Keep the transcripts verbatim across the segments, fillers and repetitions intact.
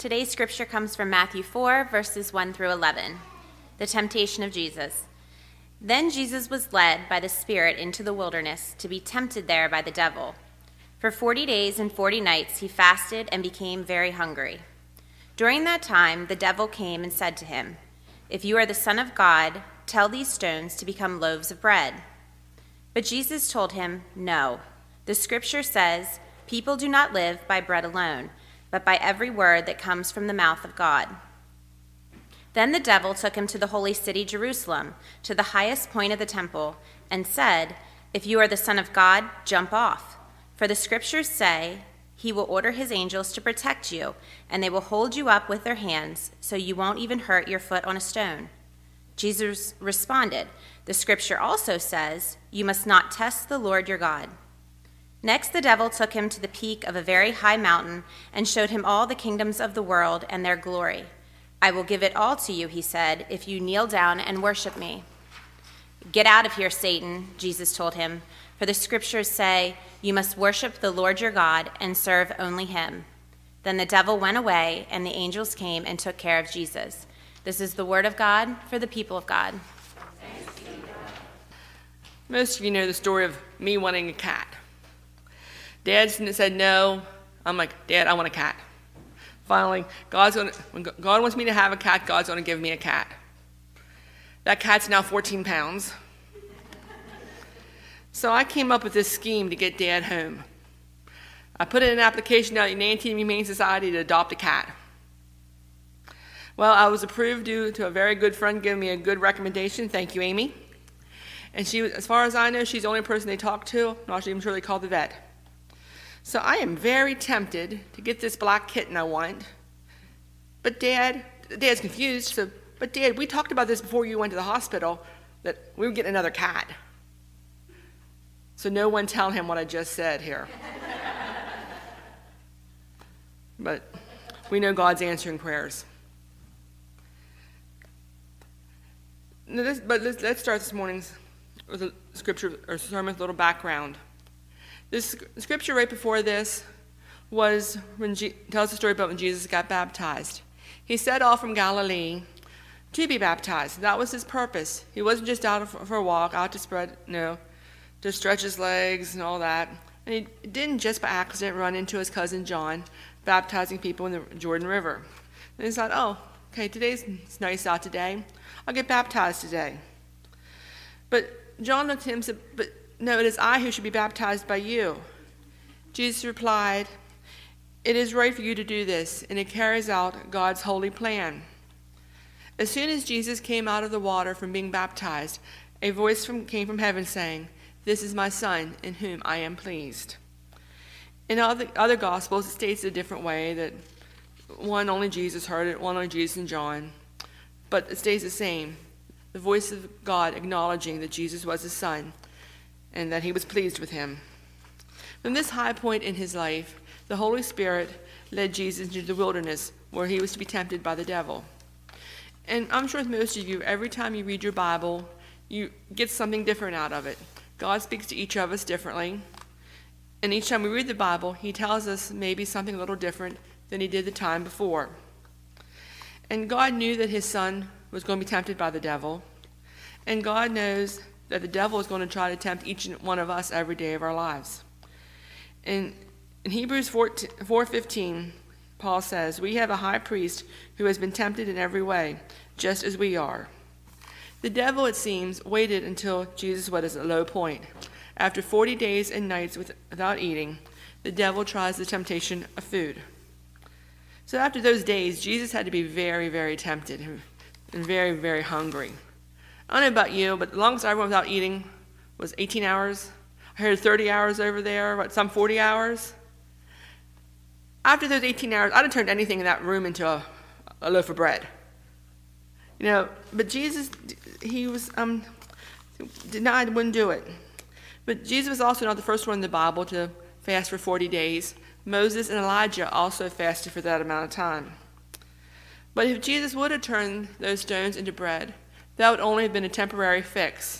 Today's scripture comes from Matthew four, verses one through eleven. The temptation of Jesus. Then Jesus was led by the Spirit into the wilderness to be tempted there by the devil. For forty days and forty nights he fasted and became very hungry. During that time, the devil came and said to him, "If you are the Son of God, tell these stones to become loaves of bread." But Jesus told him, "No, the scripture says, 'People do not live by bread alone, but by every word that comes from the mouth of God.'" Then the devil took him to the holy city Jerusalem, to the highest point of the temple, and said, "If you are the Son of God, jump off. For the scriptures say, 'He will order his angels to protect you, and they will hold you up with their hands, so you won't even hurt your foot on a stone.'" Jesus responded, "The scripture also says, 'You must not test the Lord your God.'" Next, the devil took him to the peak of a very high mountain and showed him all the kingdoms of the world and their glory. "I will give it all to you," he said, "if you kneel down and worship me." "Get out of here, Satan," Jesus told him, "for the scriptures say, 'You must worship the Lord your God and serve only him.'" Then the devil went away, and the angels came and took care of Jesus. This is the word of God for the people of God. Most of you know the story of me wanting a cat. Dad said no. I'm like, "Dad, I want a cat." Finally, God's gonna, when God wants me to have a cat, God's going to give me a cat. That cat's now fourteen pounds. So I came up with this scheme to get Dad home. I put in an application out at the Nanteen Humane Society to adopt a cat. Well, I was approved due to a very good friend giving me a good recommendation. Thank you, Amy. And she, as far as I know, she's the only person they talked to, not even sure they called the vet. So I am very tempted to get this black kitten I want. But Dad, Dad's confused. So, but Dad, we talked about this before you went to the hospital, that we were getting another cat. So no one tell him what I just said here. But we know God's answering prayers. Now this, but let's, let's start this morning's with a scripture or sermon with a little background. This scripture right before this was when Je- tells the story about when Jesus got baptized. He set off from Galilee to be baptized. That was his purpose. He wasn't just out for a walk, out to spread, no, to stretch his legs and all that. And he didn't just by accident run into his cousin John baptizing people in the Jordan River. And he thought, "Oh, okay, today's it's nice out today. I'll get baptized today." But John looked at him and said, "But no, it is I who should be baptized by you." Jesus replied, "It is right for you to do this, and it carries out God's holy plan." As soon as Jesus came out of the water from being baptized, a voice from, came from heaven saying, "This is my Son, in whom I am pleased." In other, other Gospels, it states a different way, that one only Jesus heard it, one only Jesus and John. But it stays the same, the voice of God acknowledging that Jesus was his Son, and that he was pleased with him. From this high point in his life, the Holy Spirit led Jesus into the wilderness where he was to be tempted by the devil. And I'm sure with most of you, every time you read your Bible, you get something different out of it. God speaks to each of us differently. And each time we read the Bible, he tells us maybe something a little different than he did the time before. And God knew that his Son was going to be tempted by the devil. And God knows that the devil is going to try to tempt each one of us every day of our lives. In, in Hebrews four fifteen, Paul says, "We have a high priest who has been tempted in every way, just as we are." The devil, it seems, waited until Jesus was at a low point. After forty days and nights without eating, the devil tries the temptation of food. So after those days, Jesus had to be very, very tempted and very, very hungry. I don't know about you, but the longest I went without eating was eighteen hours. I heard thirty hours over there, what, some forty hours. After those eighteen hours, I'd have turned anything in that room into a, a loaf of bread. You know, but Jesus, he was, um, denied, wouldn't do it. But Jesus was also not the first one in the Bible to fast for forty days. Moses and Elijah also fasted for that amount of time. But if Jesus would have turned those stones into bread, that would only have been a temporary fix.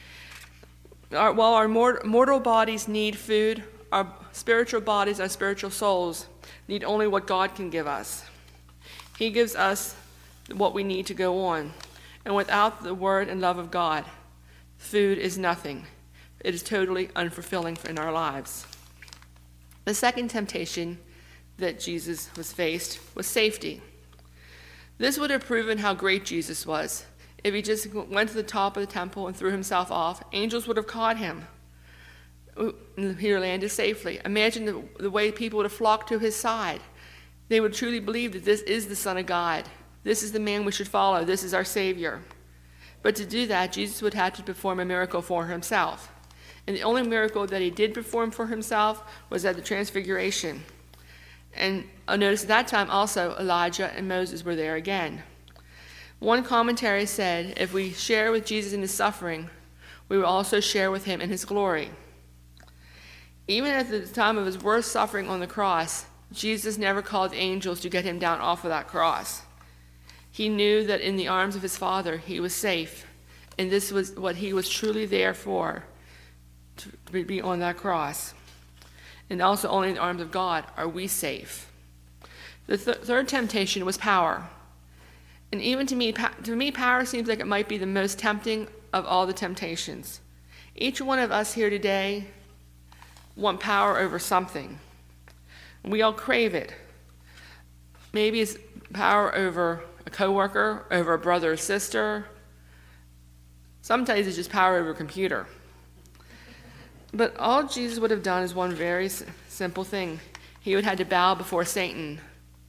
Our, while our mortal bodies need food, our spiritual bodies, our spiritual souls, need only what God can give us. He gives us what we need to go on. And without the word and love of God, food is nothing. It is totally unfulfilling in our lives. The second temptation that Jesus was faced was safety. This would have proven how great Jesus was. If he just went to the top of the temple and threw himself off, angels would have caught him. He landed safely. Imagine the, the way people would have flocked to his side. They would truly believe that this is the Son of God. This is the man we should follow. This is our Savior. But to do that, Jesus would have to perform a miracle for himself. And the only miracle that he did perform for himself was at the Transfiguration. And I'll notice at that time also Elijah and Moses were there again. One commentary said, if we share with Jesus in his suffering, we will also share with him in his glory. Even at the time of his worst suffering on the cross, Jesus never called angels to get him down off of that cross. He knew that in the arms of his Father he was safe, and this was what he was truly there for, to be on that cross. And also only in the arms of God are we safe. The th- third temptation was power. And even to me, pa- to me, power seems like it might be the most tempting of all the temptations. Each one of us here today want power over something. We all crave it. Maybe it's power over a coworker, over a brother or sister. Sometimes it's just power over a computer. But all Jesus would have done is one very s- simple thing. He would have had to bow before Satan.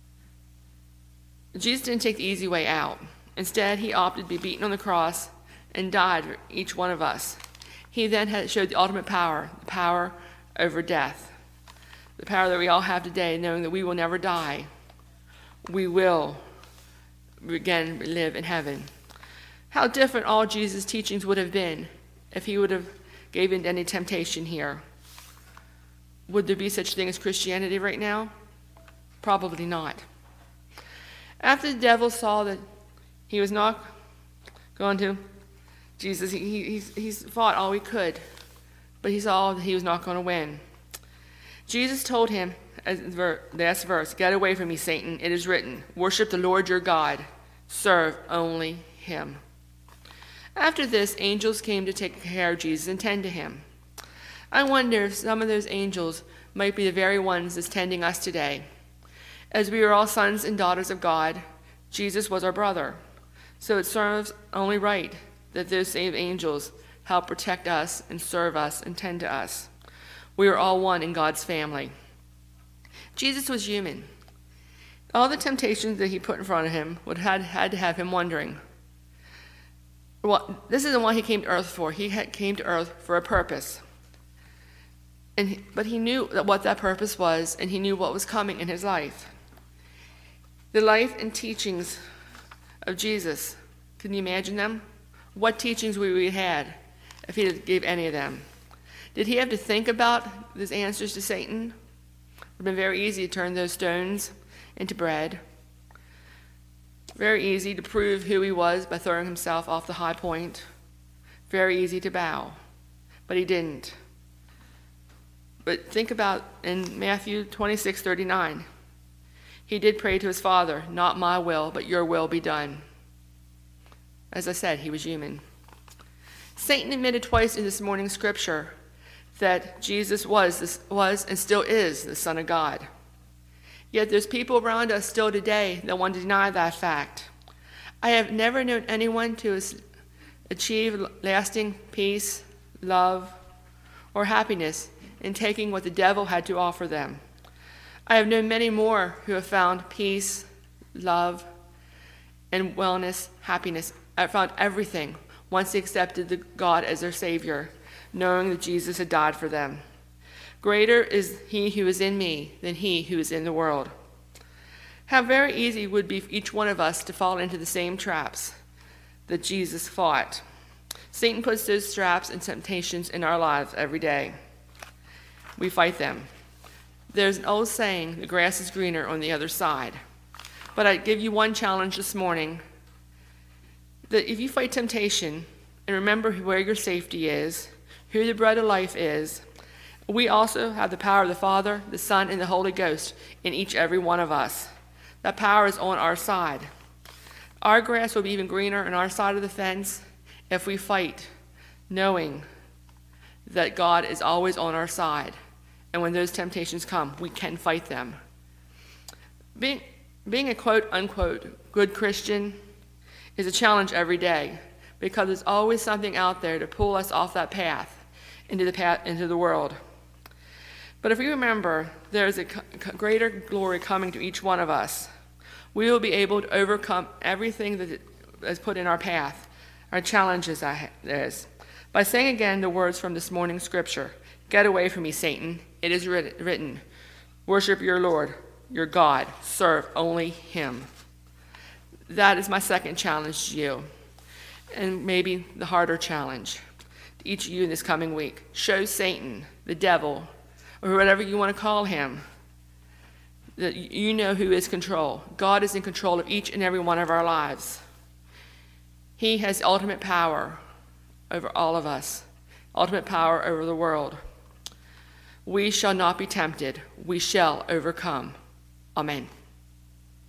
Jesus didn't take the easy way out. Instead, he opted to be beaten on the cross and died for each one of us. He then had showed the ultimate power, the power over death. The power that we all have today, knowing that we will never die. We will again live in heaven. How different all Jesus' teachings would have been if he would have gave in to any temptation here. Would there be such thing as Christianity right now? Probably not. After the devil saw that he was not going to, Jesus, he, he, he's, he's fought all he could, but he saw that he was not going to win. Jesus told him, as the last verse, "Get away from me, Satan. It is written, worship the Lord your God. Serve only him." After this, angels came to take care of Jesus and tend to him. I wonder if some of those angels might be the very ones that's tending us today. As we are all sons and daughters of God, Jesus was our brother. So it serves only right that those same angels help protect us and serve us and tend to us. We are all one in God's family. Jesus was human. All the temptations that he put in front of him would have had to have him wondering, well, this isn't what he came to earth for. He had, came to earth for a purpose. And he, but he knew that what that purpose was, and he knew what was coming in his life. The life and teachings of Jesus, can you imagine them? What teachings we would have had if he gave any of them. Did he have to think about his answers to Satan? It would have been very easy to turn those stones into bread. Very easy to prove who he was by throwing himself off the high point. Very easy to bow. But he didn't. But think about in Matthew twenty-six thirty-nine. He did pray to his Father, "Not my will, but your will be done." As I said, he was human. Satan admitted twice in this morning's scripture that Jesus was, this, was and still is the Son of God. Yet there's people around us still today that want to deny that fact. I have never known anyone to achieve lasting peace, love, or happiness in taking what the devil had to offer them. I have known many more who have found peace, love, and wellness, happiness. I found everything once they accepted the God as their Savior, knowing that Jesus had died for them. Greater is he who is in me than he who is in the world. How very easy it would be for each one of us to fall into the same traps that Jesus fought. Satan puts those traps and temptations in our lives every day. We fight them. There's an old saying, the grass is greener on the other side. But I'd give you one challenge this morning, that if you fight temptation and remember where your safety is, who the bread of life is, we also have the power of the Father, the Son, and the Holy Ghost in each every one of us. That power is on our side. Our grass will be even greener on our side of the fence if we fight, knowing that God is always on our side. And when those temptations come, we can fight them. Being, being a quote-unquote good Christian is a challenge every day, because there's always something out there to pull us off that path into the path into the world. But if we remember there's a greater glory coming to each one of us, we will be able to overcome everything that is put in our path, our challenges there is, by saying again the words from this morning's scripture. Get away from me, Satan. It is written, worship your Lord, your God. Serve only him. That is my second challenge to you, and maybe the harder challenge to each of you this coming week. Show Satan, the devil, or whatever you want to call him, that you know who is in control. God is in control of each and every one of our lives. He has ultimate power over all of us, ultimate power over the world. We shall not be tempted. We shall overcome. Amen.